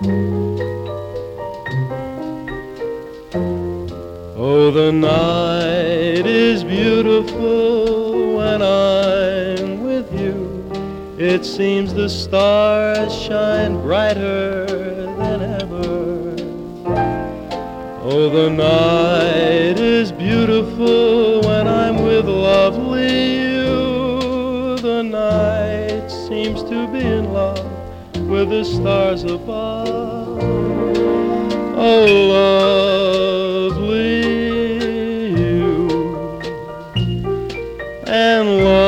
Oh, the night is beautiful when I'm with you. It seems the stars shine brighter than ever. Oh, the night is beautiful when I'm with lovely you. The night seems to be in love with the stars above. Oh, lovely you and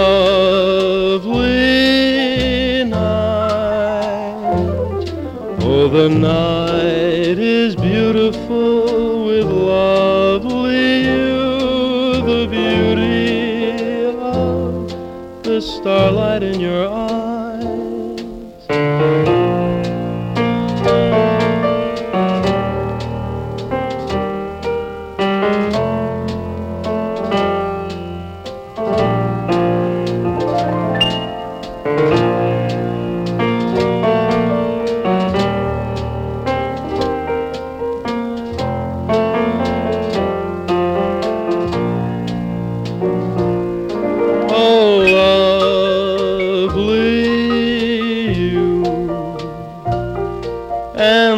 lovely night. Oh, the night is beautiful with lovely you. The beauty of the starlight in your eyes. Oh, lovely you and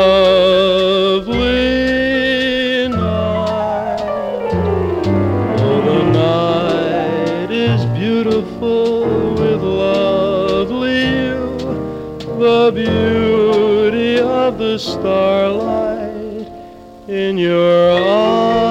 lovely night. Oh, the night is beautiful with lovely you. The beauty of the starlight in your eyes.